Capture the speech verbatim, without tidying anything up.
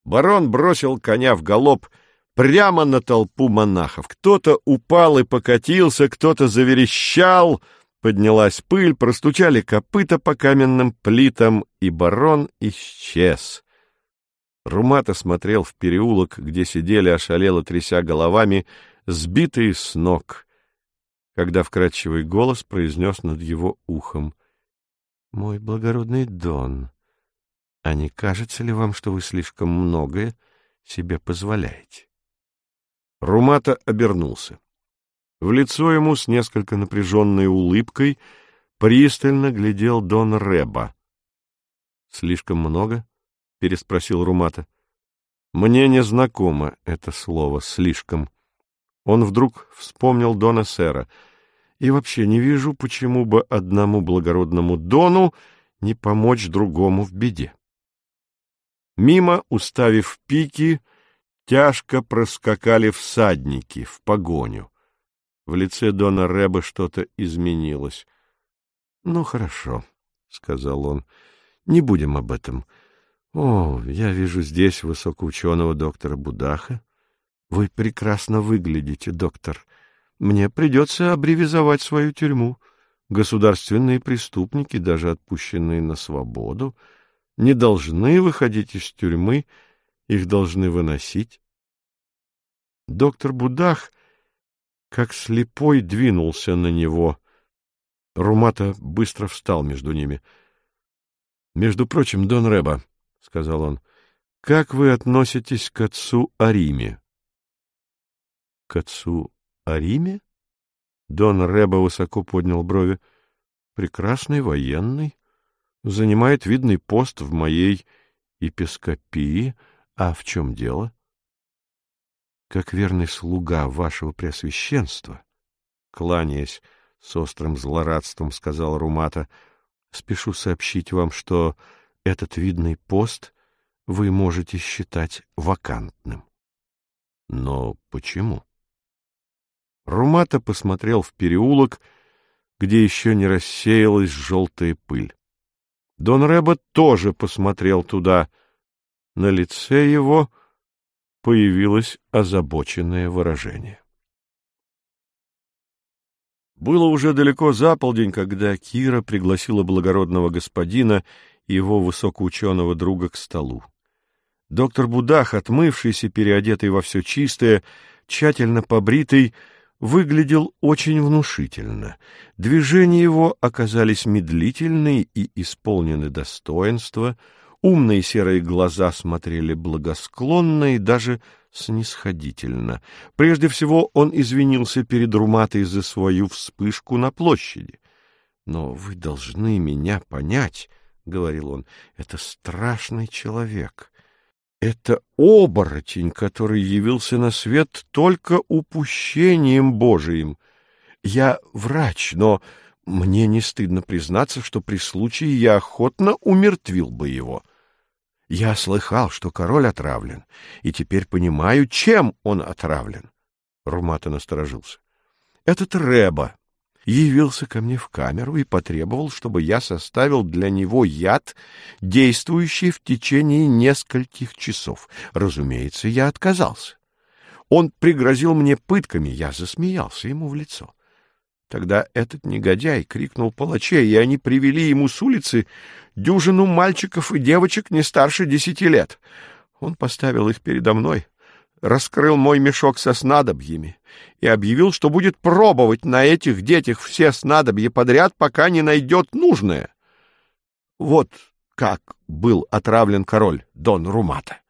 Барон бросил коня в галоп прямо на толпу монахов. Кто-то упал и покатился, кто-то заверещал, поднялась пыль, простучали копыта по каменным плитам, и барон исчез. Румата смотрел в переулок, где сидели, ошалело тряся головами, сбитые с ног, когда вкрадчивый голос произнес над его ухом: «Мой благородный Дон, а не кажется ли вам, что вы слишком многое себе позволяете?» Румата обернулся. В лицо ему с несколько напряженной улыбкой пристально глядел Дон Рэба. «Слишком много?» — переспросил Румата. «Мне не знакомо это слово «слишком». Он вдруг вспомнил Дона Сэра. И вообще не вижу, почему бы одному благородному Дону не помочь другому в беде. Мимо, уставив пики, тяжко проскакали всадники в погоню. В лице Дона Рэба что-то изменилось. — Ну, хорошо, — сказал он, — не будем об этом. О, я вижу здесь высокоученого доктора Будаха. Вы прекрасно выглядите, доктор. Мне придется аббревизовать свою тюрьму. Государственные преступники, даже отпущенные на свободу, не должны выходить из тюрьмы, их должны выносить. Доктор Будах, как слепой, двинулся на него. Румата быстро встал между ними. — Между прочим, Дон Рэба, — сказал он, — как вы относитесь к отцу Ариме? — К отцу Ариме? Дон Рэба высоко поднял брови. — Прекрасный военный, занимает видный пост в моей епископии. А в чем дело? — Как верный слуга вашего преосвященства, кланяясь с острым злорадством, сказал Румата, — спешу сообщить вам, что этот видный пост вы можете считать вакантным. — Но почему? Румата посмотрел в переулок, где еще не рассеялась желтая пыль. Дон Рэба тоже посмотрел туда. На лице его появилось озабоченное выражение. Было уже далеко за полдень, когда Кира пригласила благородного господина и его высокоученого друга к столу. Доктор Будах, отмывшийся, переодетый во все чистое, тщательно побритый, выглядел очень внушительно. Движения его оказались медлительны и исполнены достоинства, умные серые глаза смотрели благосклонно и даже снисходительно. Прежде всего он извинился перед Руматой за свою вспышку на площади. — Но вы должны меня понять, — говорил он, — это страшный человек. Это оборотень, который явился на свет только упущением Божиим. Я врач, но мне не стыдно признаться, что при случае я охотно умертвил бы его. Я слыхал, что король отравлен, и теперь понимаю, чем он отравлен. Румата насторожился. Этот Рэба явился ко мне в камеру и потребовал, чтобы я составил для него яд, действующий в течение нескольких часов. Разумеется, я отказался. Он пригрозил мне пытками, я засмеялся ему в лицо. Тогда этот негодяй крикнул палачей, и они привели ему с улицы дюжину мальчиков и девочек не старше десяти лет. Он поставил их передо мной, раскрыл мой мешок со снадобьями и объявил, что будет пробовать на этих детях все снадобья подряд, пока не найдет нужное. Вот как был отравлен король Дон Румата.